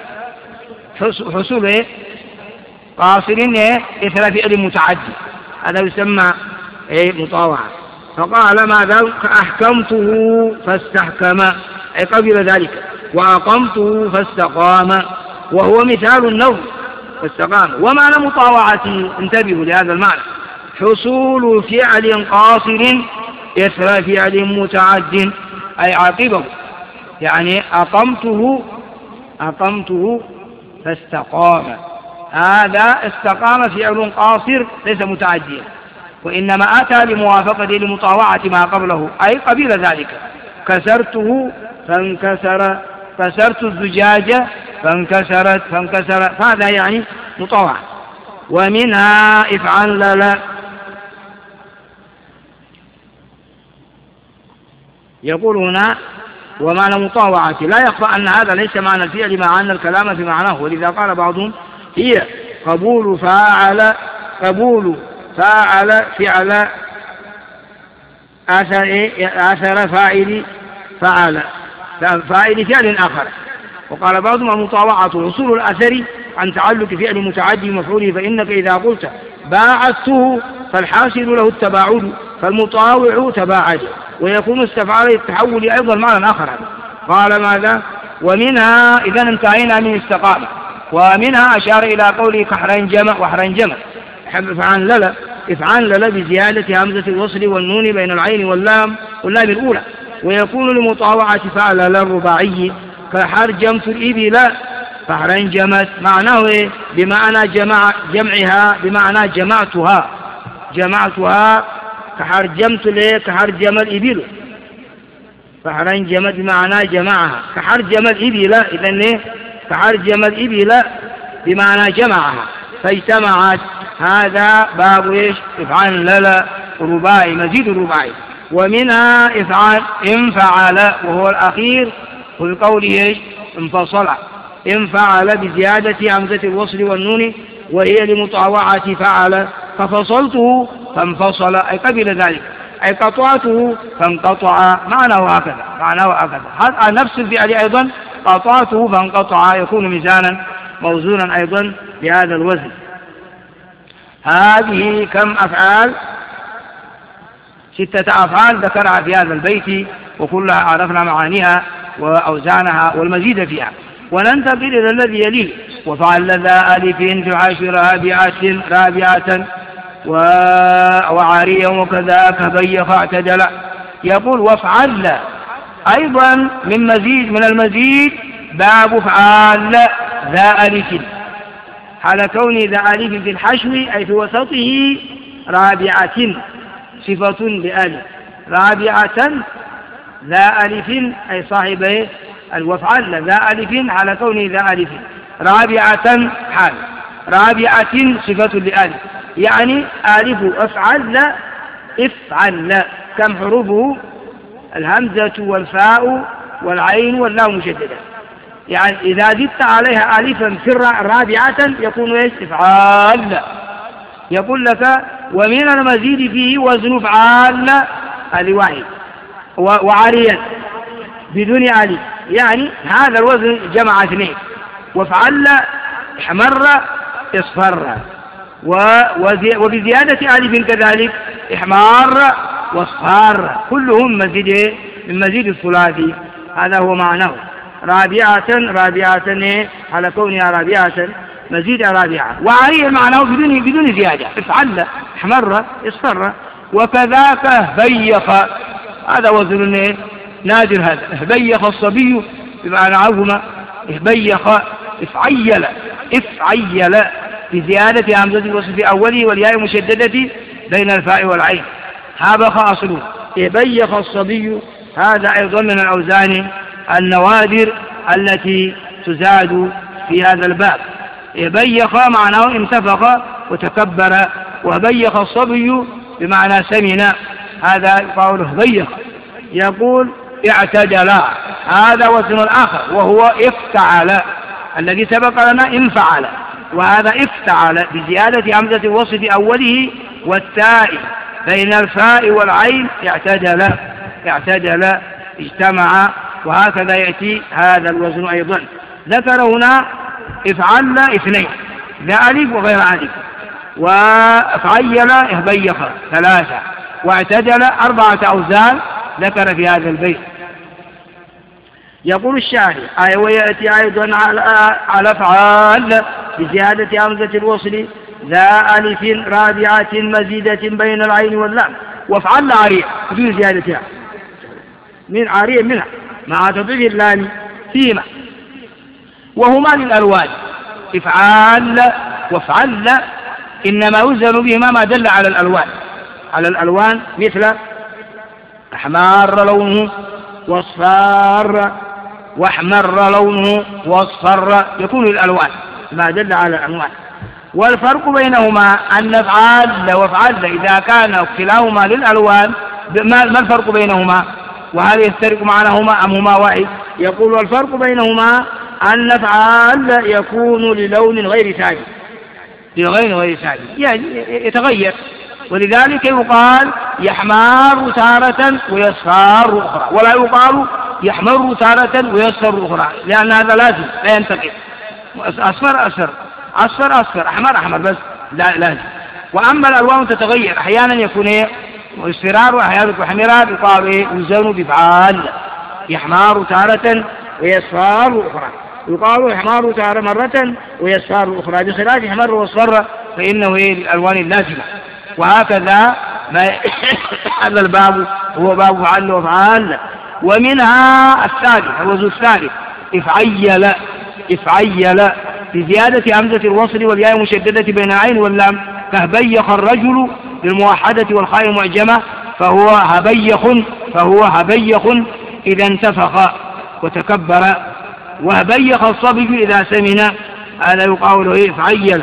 حصول إيه قاصر إيه إثر فعل متعدي، هذا يسمى إيه مطاوعة. فقال ماذا أحكمته فاستحكم أي قبل ذلك، وأقمته فاستقام، وهو مثال النوم فاستقام. ومعنى مطاوعته انتبهوا لهذا المعنى حصول فعل قاصر إثر فعل متعد أي عاقبه. يعني أقمته أقمته فاستقام، هذا استقام فعل قاصر ليس متعديا، وإنما أتى بموافقة لمطاوعة ما قبله أي قبيل ذلك. كسرته فانكسر، كسرت الزجاجة فانكسرت فانكسر، هذا يعني مطاوعة. ومنها افعل لا، يقول هنا ومعنى مطاوعة لا يخفى أن هذا ليس معنى الفعل مع أن الكلام في معناه. ولذا قال بعضهم هي قبول فاعل قبول فاعل فعل أثر أثر فاعل فعل فاعل فعل آخر. وقال بعضهم المطاوعة وصول الأثر عن تعلق فعل متعدي مفعوله، فإنك إذا قلت باعدته فالحاصل له التباعد، فالمطاوع تباعد، ويكون استفعال التحول أيضا معنى آخر. قال ماذا ومنها إذا انتهينا من استقامة. ومنها أشار إلى قوله كحرين جمع وحرين جمع افعل للا افعل للا بزيادة همزة الوصل والنون بين العين واللام واللام الأولى، ويكون لمطاوعة فعل لا الرباعي كحرجمت الإبل فحرين جمت، معناه إيه؟ بمعنى جمع جمعها بمعنى جمعتها جمعتها كحرجمت ليه كحرجم الإبل فحرنجمت بمعنى جمعها، كحرجم الإبل إذن إيه؟ كحرجم الإبل بمعنى جمعها فاجتمعت. هذا باب إيش؟ إفعال للا رباعي، مزيد الرباعي. ومنها إفعال انفعل وهو الأخير وفي قوله إيش؟ انفصل، انفعل بزيادة همزة الوصل والنون وهي لمطاوعة فعل، ففصلته فانفصل أي قبل ذلك، أي قطعته فانقطع، معناه هكذا، معناه هكذا. هذا نفس الفعل أيضا، قطعته فانقطع، يكون ميزانا موزونا أيضا بهذا الوزن. هذه كم أفعال؟ ستة أفعال ذكرها في هذا البيت، وكلها عرفنا معانيها وأوزانها والمزيد فيها. وننتقل إلى الذي يليه: وفعل ذا ألف في عشر رابعة رابعة وعاريا وكذاك بيخ اعتدل. يقول وافعل أيضا من مزيد من المزيد باب فعال ذا ألف، على كون ذا ألف في الحشو أي في وسطه رابعة، صفة لألف رابعة ذا ألف أي صاحبه الوفعل ذا ألف على كونه ذا ألف رابعة حال، رابعة صفة لألف، يعني ألف أفعل افعل كم حروفه؟ الهمزة والفاء والعين واللام مشددة، يعني إذا زدت عليها ألفا في رابعة يكون إيش؟ افعال. يقول لك ومن المزيد فيه وزن فعال الواحد وعاريا بدون ألف، يعني هذا الوزن جمع اثنين، وفعل احمر اصفر، وبزيادة ألف كذلك احمار واصفار، كلهم مزيد من مزيد الثلاثي، هذا هو معناه. رابعة رابعة على كونها رابعة مزيد رابعة، وعاريا معناه بدون بدون زيادة، افعل احمر اصفر. وكذاك بيخ، هذا وزن نادر، هذا بيخ الصبي بمعنى عظم، بيخ افعيل افعيل بزيادة همزة الوصل في أوله والياء مشددة بين الفاء والعين، هابخ أصله بيخ الصبي. هذا أيضا من الأوزان النوادر التي تزاد في هذا الباب. بيخ معناه انتفخ وتكبر، وبيخ الصبي بمعنى سمن، هذا يقال له بيخ. يقول اعتدل، هذا وزن الآخر وهو افتعل، الذي سبق لنا انفعل، وهذا افتعل بزيادة همزة الوصل في أوله والتاء بين الفاء والعين، اعتدل اعتدل اجتمع، وهكذا يأتي هذا الوزن أيضا. ذكر هنا افعل اثنين، ذا ألف وغير ألف، وافعيل بيخ ثلاثة، واعتدل أربعة أوزان ذكر في هذا البيت. يقول الشاعر أي ويأتي أيضا على افعال بزيادة همزة الوصل ذا ألف رابعة مزيدة بين العين واللام، وافعل عارية بدون زيادتها، من عارية منها مع تضيف اللام فيما، وهما للألوان افعال وافعل، إنما يوزن بهما ما دل على الألوان، على الألوان مثل أحمر لونه واصفر، واحمر لونه واصفر، يكون الألوان ما دل على الألوان. والفرق بينهما أن افعال وافعل إذا كان كلاهما للألوان، ما الفرق بينهما؟ وهل يفترق معناهما أم هما واحد؟ يقول والفرق بينهما أن افعال يكون للون غير ثابت، لغير غير ثابت يعني يتغير، ولذلك يقال يحمر تارة ويصفر أخرى، ولا يقال يحمر تارة ويصفر أخرى، لأن هذا لازم لا ينتقل، أصفر أصفر أصفر أصفر أحمر أحمر بس لا لازم. وأما الألوان تتغير، أحيانا يكون اصفرار وأحيانا يكون حمرار، يقال يوزن بفعال يحمر تارة ويصفر أخرى، يقال يحمر تارة مرة ويصفر أخرى، بخلاف يحمر واصفر فإنه هي الألوان اللازمة. وهكذا ما هذا الباب هو باب فعل وفعال. ومنها الثالث الوزن الثالث افعيل افعيل بزيادة همزة الوصل والياء مشددة بين العين واللام، كهبيخ الرجل بالموحدة والخاء معجمة، فهو هبيخ فهو هبيخ إذا انتفخ وتكبر، وبيخ الصبي إذا سمن، هذا يقال له فعيل.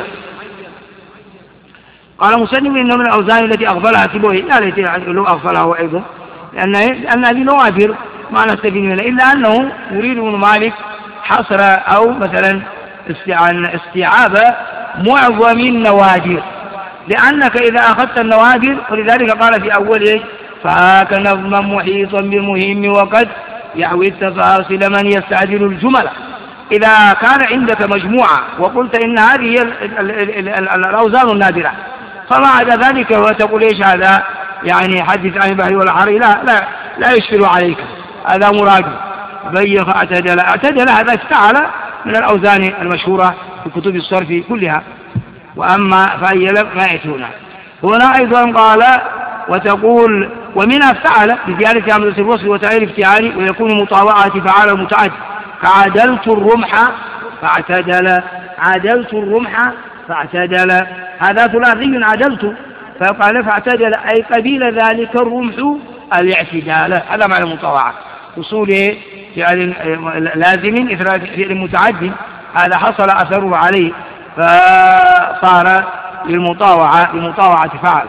قال مسلم إنه من الأوزان التي أغفلها سبويه، لا ليت لو أغفلها هو أيضا، لأن لأن هذه نوافر ما نستفيد منها، إلا أنه يريد ابن مالك حصر أو مثلا استيعاب معظم النوادر، لأنك إذا أخذت النوادر، ولذلك قال في أوله فهاك نظما محيطا بالمهم وقد يحوي التفاصيل من يستعجل الجمل. إذا كان عندك مجموعة وقلت إن هذه الأوزان النادرة، فما عدا ذلك وتقول إيش هذا يعني حدث عن البحر والحر، لا لا لا يشكل عليك، هذا مراد. بيخ اعتدل، اعتدل هذا افتعل من الأوزان المشهورة في كتب الصرف كلها. وأما فعيل ما يأتون هنا أيضا قال وتقول ومنها افتعل بزيادة همزة الوصل وتعير افتعالي، ويكون مطاوعة فعال متعد كعدلت الرمح فاعتدل، عدلت الرمح فاعتدل، هذا ثلاثي عدلت، فقال فاعتدل أي قبيل ذلك الرمح الاعتدال، هذا معنى المطاوعة، وصوله فعل لازم إثر فعل متعد، هذا حصل أثره عليه فصار للمطاوعة لمطاوعة فعل.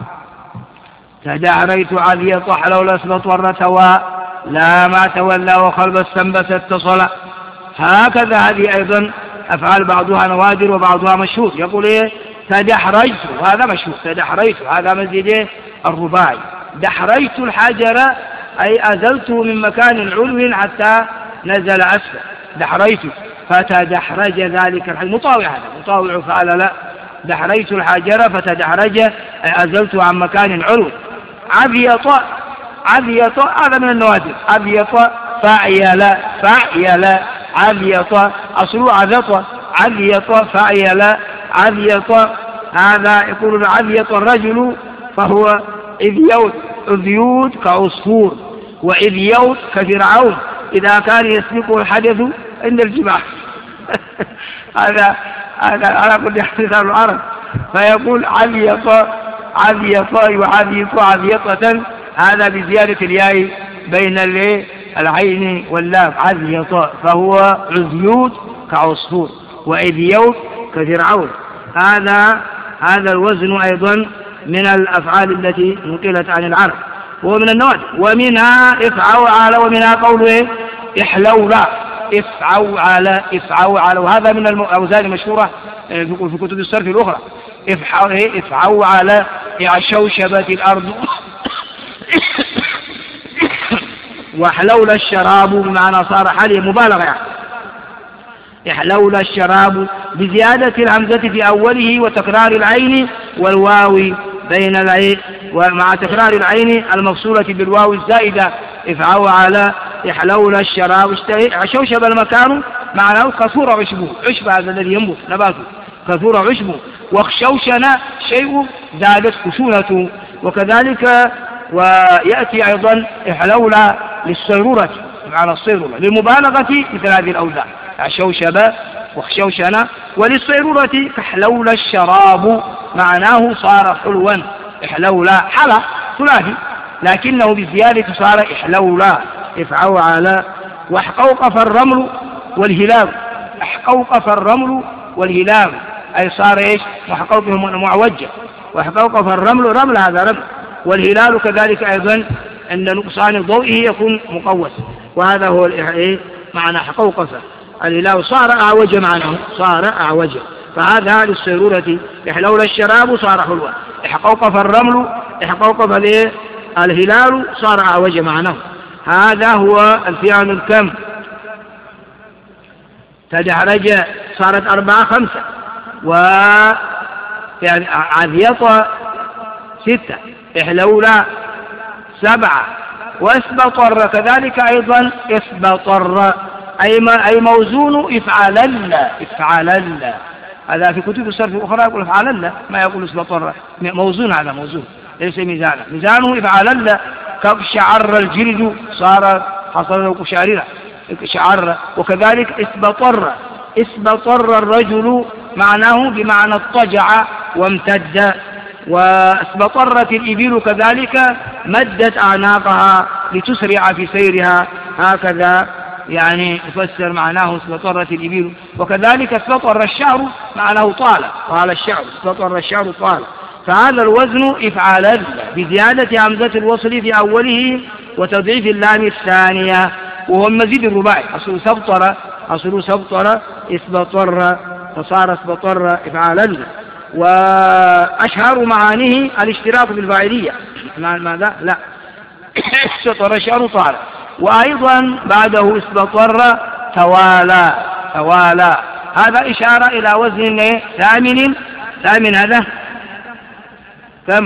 تدعريت عذي طح لولا اسبط ورتوى لا ما تولى وخلب السنبس اتصل. هكذا هذه أيضا أفعال بعضها نوادر وبعضها مشهور. يقول إيه تدحريت، هذا مشهور، تدحريت هذا مزيد الرباعي. دحريت الحجر أي أزلته من مكان علو حتى نزل أسفل، دحريت فتدحرج ذلك الحجر، مطاوع، هذا مطاوع فعل لا. دحريت الحجر فتدحرج أي أزلته عن مكان علو. عذيط، عذيط هذا من النوادر، عذيط فعيل، فعيل عذيط أصله عذيط، عذيط فعيل عذيط، هذا يقول عذيط الرجل فهو إذيوت، إذيوت كعصفور، وإذيوت كفرعون إذا كان يسبقه الحدث عند الجماع. هذا هذا على كل حديث العرب، فيقول عذيط عذيط وعذيط عذيطة، هذا بزيادة الياء بين العين واللام، عذيط فهو عذيوت كعصفور، وإذيوت كفرعون، هذا هذا الوزن أيضا من الأفعال التي نقلت عن العرب وهو من النوادر. ومنها افعوا على، ومنها قوله احلولا، افعوا على، افعوا على، وهذا من الأوزان المشهورة في كتب الصرف الأخرى. افعوا على شوشبت الأرض. واحلول الشراب بمعنى صار حالي مبالغة يعني. احلول الشراب بزيادة الهمزة في أوله وتكرار العين والواو بين العين، ومع تكرار العين المفصولة بالواو الزائدة. افعوا على احلول الشراب، شوشب المكان معناه كثور عشبه، عشب هذا الذي ينبت نباته كثور عشبه، واخشوشن شيء زادت خشونته. وكذلك ويأتي أيضا احلول للصيرورة معنى الصيرورة للمبالغة مثل هذه الأوزان، شوشب واخشوشن. وللصيرورة كحلول الشراب معناه صار حلوا، احلولا حلا ثلاثي لكنه بزيادة صار احلولا. افعوا على. واحقوقف الرمل والهلال، احقوقف الرمل والهلال أي صار إيش محقوقه معوجة، وحقوقف الرمل رمل هذا رمل، والهلال كذلك أيضا عند نقصان ضوئه يكون مقوس، وهذا هو إيه معنى حقوقف. الهلال صار أعوج معناه، صار أعوج، فهذا للصيرورة. يحلول الشراب صار حلوة، احقوقف الرمل احقوقف الهلال صار أعوج معناه. هذا هو الفعل الكم. تدحرج صارت أربعة خمسة، و يعني عذيط ستة، إحلولا سبعة، واسبطر كذلك أيضا اسبطر أي ما أي موزون افعلن، افعلن هذا في كتب الصرف الأخرى يقول افعلن، ما يقول اسبطر، موزون هذا موزون ليس ميزانا، ميزانه افعلن. كشعر الجلد صار حصل له قشعريرة شعر. وكذلك اسبطر، اسبطر الرجل معناه بمعنى اضطجع وامتد. واسبطرت الإبل كذلك مدت أعناقها لتسرع في سيرها هكذا يعني يفسر معناه استطرت الإبل. وكذلك استطر الشعر معناه طال، طال الشعر، استطر الشعر طال. فهذا الوزن إفعالا بزيادة همزة الوصل في أوله وتضعيف اللام الثانية، وهو المزيد الرباعي. أصل سبطر، أصل سبطر اسبطر، فصار اسبطر إفعالا. وأشهر معانيه الاشتراك بالفاعلية. ماذا؟ لا استطر الشعر طال. وأيضا بعده اسبطر توالى، توالى. هذا إشارة إلى وزن ثامن، ثامن هذا كم؟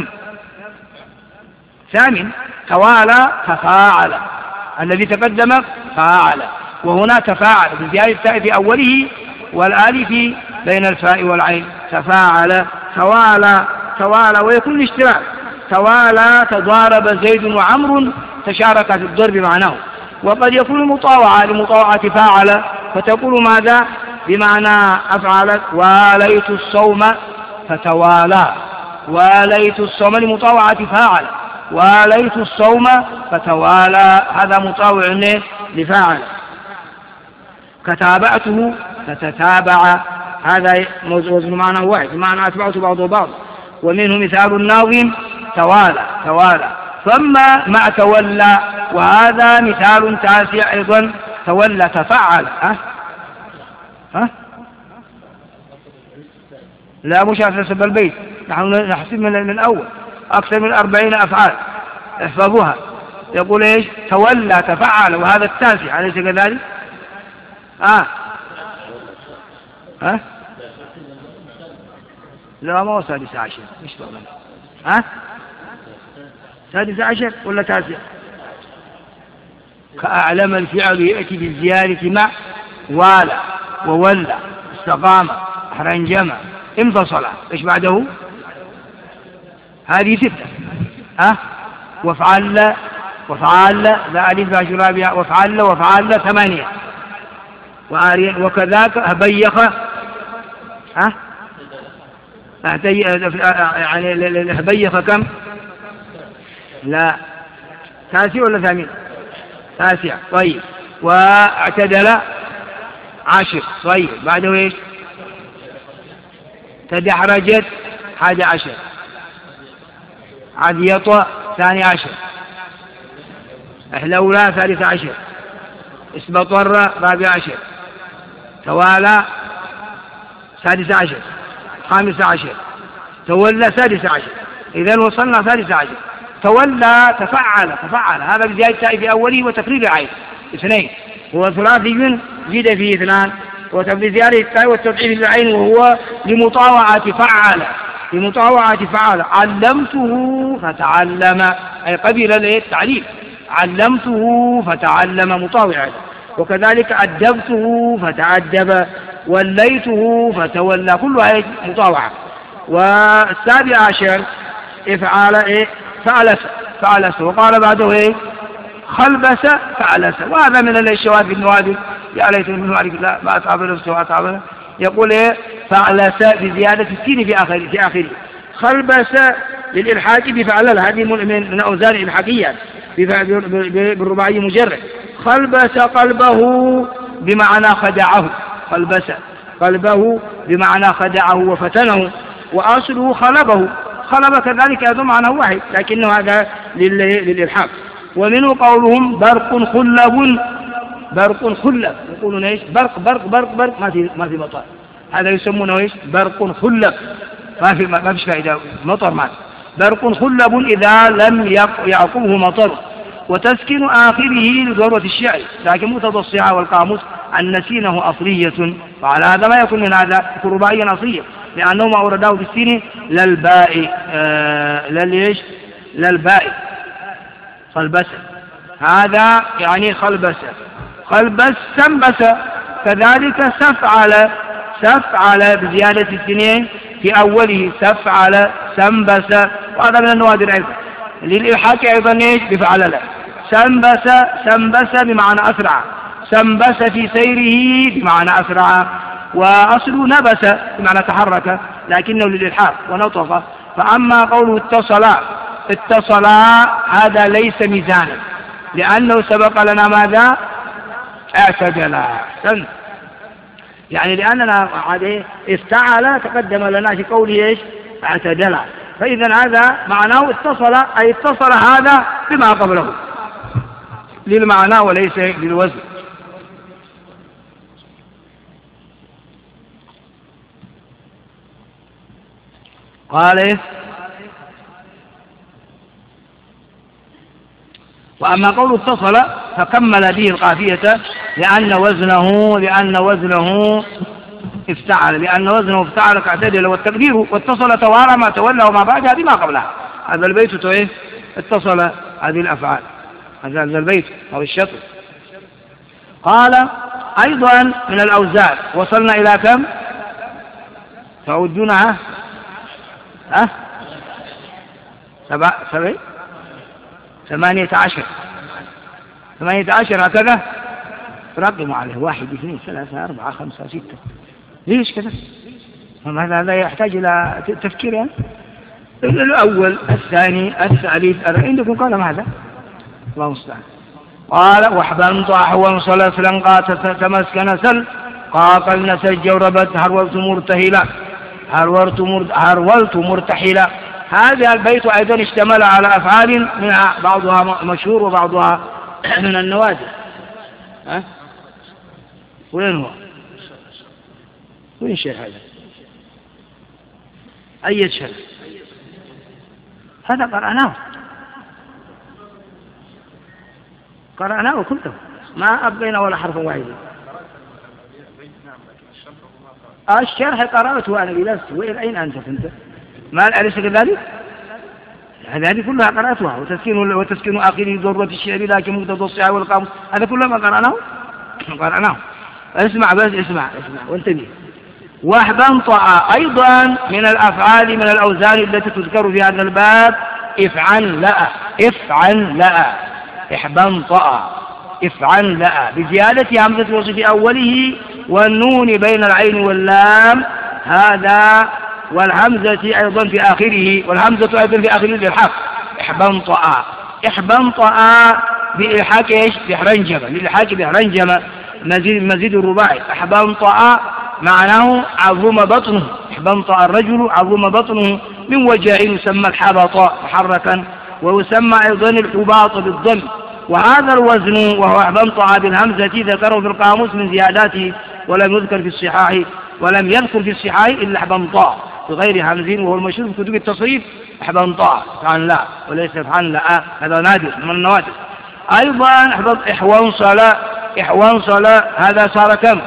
ثامن. توالى تفاعل، الذي تقدم فاعل، وهنا تفاعل بزيادة التاء في أوله والآلف بين الفاء والعين. تفاعل، توالى، توالى. ويكون الاشتراك توالى تضارب زيد وعمر، تشارك في الضرب معناه. وقد يكون مطاوعة لمطاوعة فاعل، فتقول ماذا؟ بمعنى أفعلت واليت الصوم فتوالى، واليت الصوم لمطاوعة فاعل، واليت الصوم فتوالى، هذا مطاوع لفاعل. كتابعته فتتابع، هذا وزن معنى واحد، بمعنى أتبعت بعضه بعض. ومنه مثال الناظم توالى، توالى. ثم مع تولى، وهذا مثال تاسع أيضا، تولى تفعل. ها ها لا مش على حسب البيت، نحن نحسب من الأول أكثر من أربعين أفعال احفظوها. يقول إيش؟ تولى تفعل، وهذا التاسع، أليس كذلك؟ آه ها لا ما هو سادس عشر، إيش طبعا؟ ها سادس عشر ولا تاسع؟ كأعلم الفعل يأتي بالزيادة مع والى وولى استقام أحرنجم انفصل. إيش بعده؟ هذه ستة. ها وفعل، وفعل ذا ألف رابعة، وفعل وفعل ثمانية. وكذاك هبيخ. ها يعني هبيخ كم؟ لا تاسع ولا ثامن؟ تاسع. طيب. واعتدل عشر. طيب بعده ايش؟ تدحرجت حادي عشر. عديط ثاني عشر. احلولا ثالث عشر. اسبطر رابع عشر. توالى سادس عشر. خامس عشر. تولى سادس عشر. إذن وصلنا ثالث عشر. تولى تفعل، تفعل، هذا بزيادة التاء في أوله وتقرير العين اثنين. هو ثلاثي زيد فيه اثنان، وبزيادة التاء والتضعيف العين، وهو لمطاوعة فعل، لمطاوعة فعل. علمته فتعلم، أي قبل التعليم. علمته فتعلم مطاوعا. وكذلك أدبته فتعدب، وليته فتولى، كلها مطاوعة. والسابع عشر افعال ايه؟ فعلس، فعلس. وقال بعده ايه؟ خلبس فعلس. وهذا من الشواذ النوادر، يا ليت من مالك لا ما أتعب نفسه وأتعب. يقول ايه؟ فعلس بزيادة السين في آخره، في آخره. خلبس للإلحاق بفعل، هذه من أوزان الإلحاقية بالرباعي مجرد. خلبس قلبه بمعنى خدعه، خلبس قلبه بمعنى خدعه وفتنه. وأصله خلبه، خلب كذلك هذا معنى واحد، لكنه هذا للإلحاق. ومنه قولهم برق خلب، برق خلب. يقولون ايش؟ برق برق برق برق، ما في ما في مطر، هذا يسمونه ايش؟ برق خلب، ما في ما فيش فائدة، مطر ما. برق خلب إذا لم يعقبه مطر. وتسكن آخره لضرورة الشعر، لكن مقتضى الصيغة والقاموس أن نسينه أصلية، وعلى هذا ما يكون من هذا يكون رباعيا أصليا، لأنه ما أورده بالسين للباء، آه لليش؟ للباء. خلبس هذا يعني خلبس. خلبس سنبس كذلك سفعل، سفعل بزيادة السنين في أوله، سفعل سنبس. وهذا من النوادر أيضا للإلحاق أيضا ايش؟ بفعل له. سنبس، سنبس بمعنى أسرع، سنبس في سيره بمعنى أسرع. وأصله نبس بمعنى تحرك، لكنه للإلحاق ونطق. فأما قوله اتصل، اتصل هذا ليس ميزانا، لأنه سبق لنا ماذا؟ اعتدل. أحسنت. يعني لأننا هذه افتعل تقدم لنا في قوله ايش؟ اعتدل. فإذا هذا معناه اتصل، أي اتصل هذا بما قبله للمعنى وليس للوزن. قال إيه؟ وأما قول اتصل فكمل به القافية لأن وزنه لأن وزنه افتعل لأن وزنه افتعل كاعتدل، والتقدير واتصل توارى ما تولى وما بعدها بما قبلها. هذا البيت ايه؟ اتصل هذه الأفعال، هذا البيت أو الشطر. قال أيضا من الأوزان وصلنا إلى كم؟ تعودونها؟ ها؟ سبع سبع ثمانية عشر ثمانية عشر هكذا. رقموا عليه واحد اثنين ثلاثة أربعة خمسة ستة. ليش كذا؟ هذا هذا يحتاج إلى تفكير يعني. الأول الثاني الثالث عندكم قال هذا الله المستعان. قال وحبنت أحوال صلاة لنقات تمسكن سل قاقل نسل جوربت هرولت مرتهلا هرولت هرولت مرتحلا. هذا البيت أيضا اشتمل على أفعال منها بعضها مشهور وبعضها من النوادر. ها؟ وين هو؟ وين الشيء هذا؟ أي شيء؟ هذا قرأناه قرأناه كله ما أبقينا ولا حرف واحد. الشرح قرأته أنا بلست. وين أين أنت أنت؟ ما أليس كذلك؟ هذه كلها قرأتها. وتسكين وتسكين آخره ضرورة الشعر لكن مقتضى الصحة والقاموس هذا كله ما قرأناه قرأناه. اسمع بس اسمع اسمع وانتبه. واحبنطأ أيضا من الأفعال من الأوزان التي تذكر في هذا الباب افعل لا افعل لا احبنطأ افعل لا بزيادة همزة الوصل في أوله والنون بين العين واللام هذا والهمزة أيضا في آخره والهمزة أيضا في آخره للحق. احبنطأ احبنطأ بإلحاق ايش؟ بحرنجمة للحاق بحرنجمة مزيد مزيد الرباعي. احبنطأ معناه عظم بطنه. احبنطأ الرجل عظم بطنه من وجع يسمى الحبط محركا ويسمى أيضا الحباط بالضم. وهذا الوزن وهو احبنطأ بالهمزة ذكره في القاموس من زياداته ولم يذكر في الصحاح ولم يذكر في الصحاح إلا احبنطأ بغير همزين وهو المشهور في كتب التصريف احبنطأ فعن لا وليس فعن لا. هذا نادر من النوادر. أيضا احوانصل احوانصل هذا صار كم؟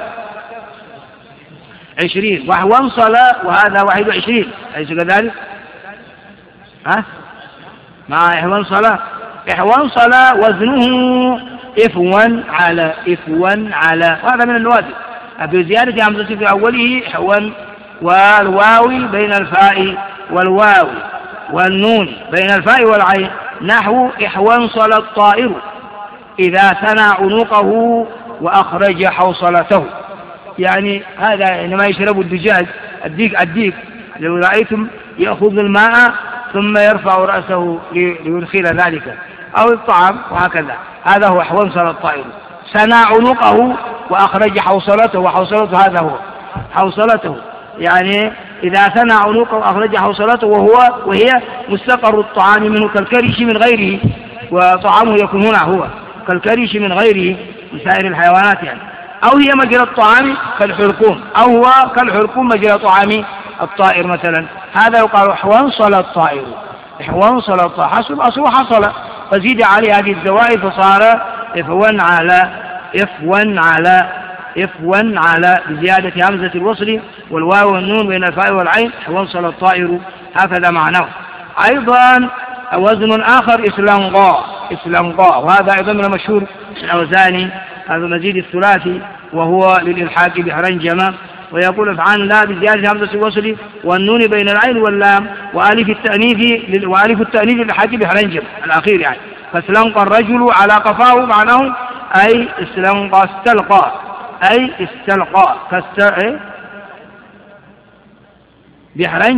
عشرين. واحوانصل وهذا واحد وعشرين أليس كذلك؟ ها؟ مع احوانصل احوانصل وزنه افوا على افوا على وهذا من النوادر بزيادة همزة في أوله احوان والواو بين الفاء والواو والنون بين الفاء والعين نحو احوانصل الطائر إذا ثنى عنقه وأخرج حوصلته. يعني هذا عندما يشرب الدجاج الديك الديك لو رأيتم يأخذ الماء ثم يرفع رأسه ليدخل ذلك أو الطعام وهكذا. هذا هو احوانصل الطائر ثنى عنقه وأخرج حوصلته. وحوصلته هذا هو حوصلته يعني إذا ثنى عنقه وأخرج حوصلته وهو وهي مستقر الطعام منه كالكرش من غيره وطعامه يكون هنا هو كالكرش من غيره من سائر الحيوانات يعني. أو هي مجرى الطعام كالحلقوم أو هو كالحلقوم مجرى طعام الطائر مثلا. هذا يقال احوانصل الطائر احوانصل الطائر حصل أصله حصل فزيد عليه هذه الزوائد فصار افوا على افوا على افوا على بزيادة همزة الوصل والواو والنون بين الفاء والعين احوانصل الطائر هكذا معناه. أيضا وزن آخر اسلنقا اسلنقا وهذا أيضا من المشهور الأوزاني هذا مزيد الثلاثي وهو للإلحاق بحرنجمة. ويقول افعل لا بزيادة همزة الوصل والنون بين العين واللام وألف التأنيث وألف التأنيث للإلحاق بحرنجمة الأخير يعني. فاسلنقى الرجل على قفاه معناه أي استلقى استلقى أي استلقى كست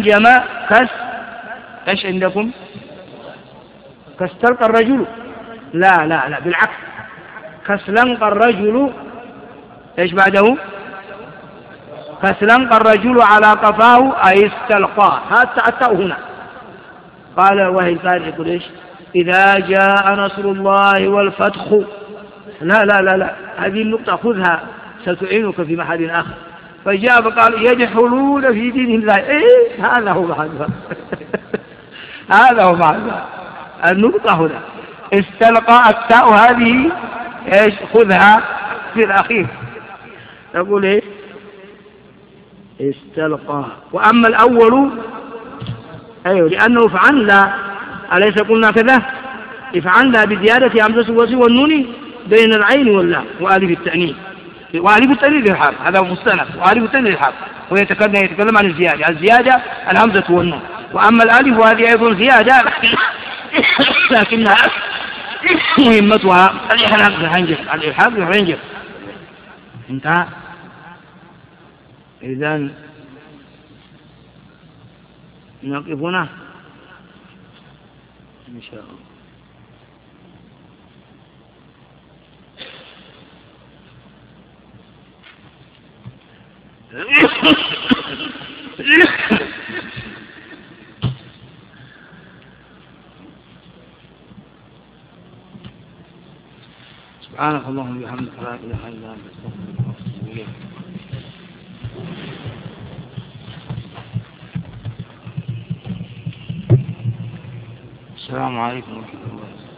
بحرنجمة كس إيش عندكم؟ كاستلقى الرجل لا لا لا بالعكس، كسلنق الرجل إيش بعده؟ كسلنق الرجل على قفاه أي استلقاه. هذا التاء هنا. قال وهي قال يقول إيش؟ إذا جاء نصر الله والفتح. لا لا لا لا، هذه النقطة خذها ستعينك في محل آخر. فجاء فقال يدخلون في دين الله. إيه هذا هو محل هذا هو محل النقطة هنا. استلقى التاء هذه إيش؟ خذها في الأخير. يقول إيه؟ استلقى. وأما الأول أيوه لأنه فعلنا، أليس قلنا كذا؟ فعلنا بزيادة همزة الوصل والنون بين العين واللام وألف التأنيث. وألف التأنيث للحرف هذا مستند، وألف التأنيث للحرف، ويتكلم يتكلم عن الزيادة. الزيادة الهمزة والنون. وأما الألف وهذه أيضا زيادة لكنها مهمتها الإحراق بالحنجر. الإحراق بالحنجر. انتهى. إذن نقف هنا إن شاء الله. سبحانك اللهم وبحمدك لا إله إلا أنت أستغفرك وأتوب إليك. السلام عليكم ورحمة الله وبركاته.